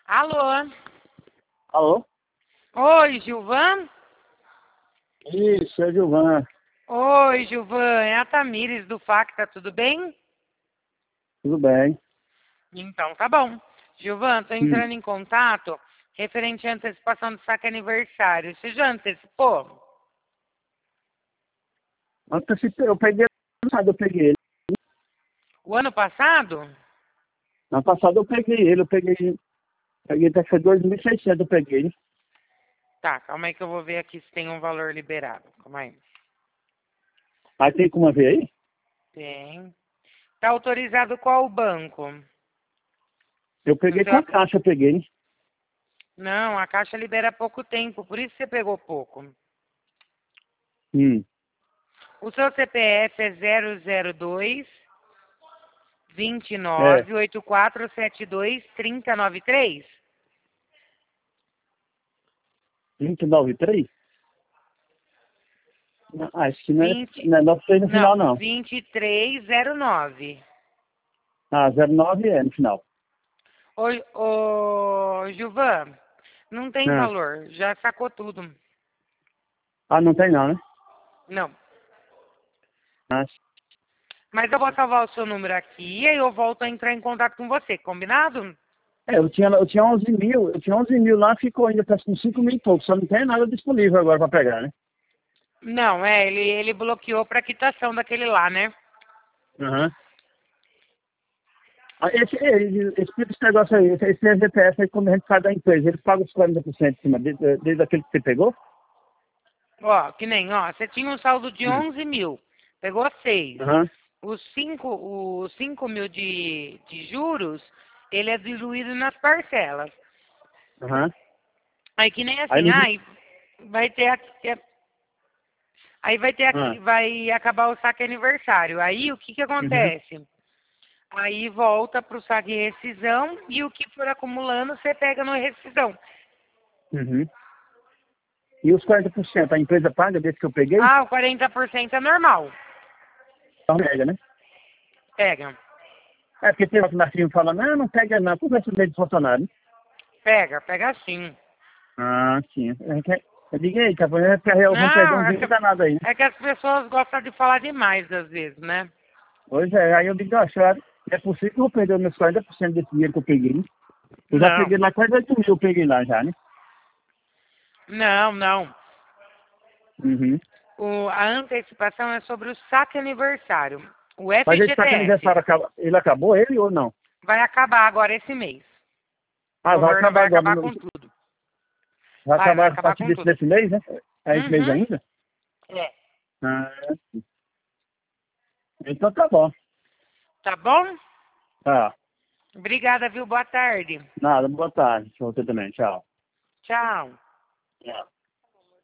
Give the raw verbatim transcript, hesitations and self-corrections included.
Alô? Alô? Oi, Gilvan? Isso, é Gilvan. Oi, Gilvan. É a Tamires do Facta, tudo bem? Tudo bem? Então, tá bom. Gilvan, tô Hum. entrando em contato referente à antecipação do saque aniversário. Você já antecipou? Antecipei, eu peguei ano passado, eu peguei ele. O ano passado? Ano passado eu peguei ele, eu peguei, peguei até que foi dois mil e seiscentos eu peguei ele. Tá, calma aí que eu vou ver aqui se tem um valor liberado. Calma aí. Aí tem como ver aí? Tem. Tá autorizado qual banco? Eu No peguei com seu... a caixa, eu peguei ele. Não, a Caixa libera pouco tempo, por isso você pegou pouco. Hum. O seu C P F é zero zero dois, vinte e É, nove, oitenta e quatro, setenta e dois, trinta, noventa e três? vinte e nove três? Não, ah, acho que não é, vinte, não é nove três no final, não, não. vinte e três zero nove. Ah, zero nove é no final. Ô, ô, Gilvan, não tem Ah, valor, já sacou tudo. ah não tem não, né? Não. Ah, Mas eu vou salvar o seu número aqui e aí eu volto a entrar em contato com você, combinado? é, eu tinha, eu tinha onze mil, eu tinha onze mil lá, ficou ainda tá com cinco mil e pouco, só não tem nada disponível agora para pegar, né? Não, é, ele, ele bloqueou para quitação daquele lá, né? Aham. Ah, Esse, esse, esse, esse negócio aí, esse, esse G P S aí, quando a gente sai da empresa, eles pagam os quarenta por cento em cima, desde, desde aquele que você pegou? Ó, que nem, ó, você tinha um saldo de Hum. onze mil, pegou seis. Aham, Os cinco, os cinco mil de, de juros, ele é diluído nas parcelas. aham. Aí que nem Aí assim, não diz... ai, vai ter aqui, aí vai ter aqui, Ah, vai acabar o saque aniversário. Aí o que que uhum, acontece? Aí volta para o saque e rescisão e o que for acumulando você pega no rescisão. uhum. E os quarenta por cento a empresa paga desse que eu peguei? Ah, o quarenta por cento é normal. Não pega, né? Pega, É porque tem uma que na firma fala, não, não pega não, por esse meio de funcionário. pega, pega sim. Ah, sim. A gente- Eu digo, eita, vamos perder Não, um é dinheiro que, danado aí, né? é que as pessoas gostam de falar demais às vezes, né? Pois é, aí eu digo, ah, senhora, é possível que eu vou perder os meus quarenta por cento desse dinheiro que eu peguei, né? Eu já Não, peguei lá, quase oito mil eu peguei lá já, né? não, não. Uhum. O, a antecipação é sobre o saque aniversário. O Mas esse saque F G T S aniversário, acaba, ele acabou, ele ou não? vai acabar agora esse mês. O Ah, vai governo acabar vai agora. acabar no- com tudo. Vai Vai, vai acabar a acabar partir com desse, tudo. desse mês, né? É esse mês Uhum. ainda? É. Ah, então tá bom. Tá bom? Tá. Obrigada, viu? Boa tarde. Nada, boa tarde. Pra você também. Tchau. Tchau. Tchau.